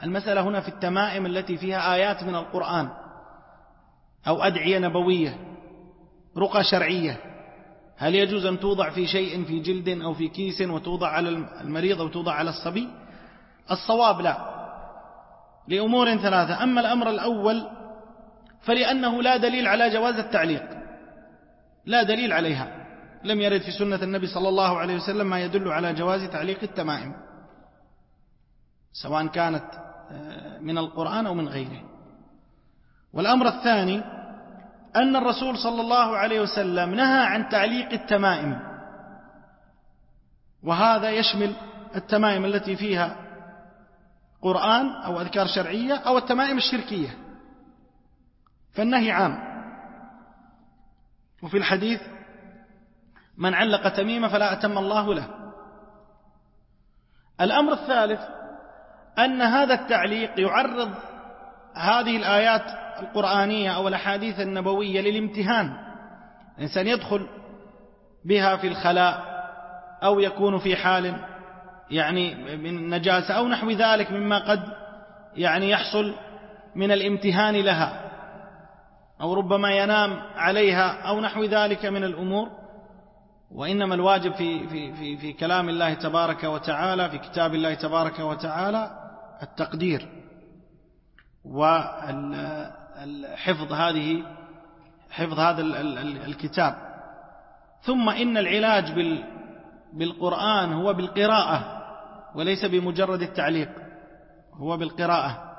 المسألة هنا في التمائم التي فيها آيات من القرآن أو أدعية نبوية، رقى شرعية، هل يجوز أن توضع في شيء في جلد أو في كيس وتوضع على المريض أو توضع على الصبي؟ الصواب لا، لأمور ثلاثة. أما الأمر الأول فلأنه لا دليل على جواز التعليق، لا دليل عليها، لم يرد في سنة النبي صلى الله عليه وسلم ما يدل على جواز تعليق التمائم سواء كانت من القرآن أو من غيره. والأمر الثاني أن الرسول صلى الله عليه وسلم نهى عن تعليق التمائم، وهذا يشمل التمائم التي فيها قرآن أو أذكار شرعية أو التمائم الشركية، فالنهي عام. وفي الحديث من علق تميمة فلا أتم الله له. الأمر الثالث أن هذا التعليق يعرض هذه الآيات القرآنية أو الأحاديث النبوية للامتهان، الإنسان يدخل بها في الخلاء أو يكون في حال يعني من نجاسة أو نحو ذلك مما قد يعني يحصل من الامتهان لها، أو ربما ينام عليها أو نحو ذلك من الأمور. وإنما الواجب في كلام الله تبارك وتعالى، في كتاب الله تبارك وتعالى، التقدير وحفظ هذا الكتاب. ثم إن العلاج بالقرآن هو بالقراءة وليس بمجرد التعليق، هو بالقراءة.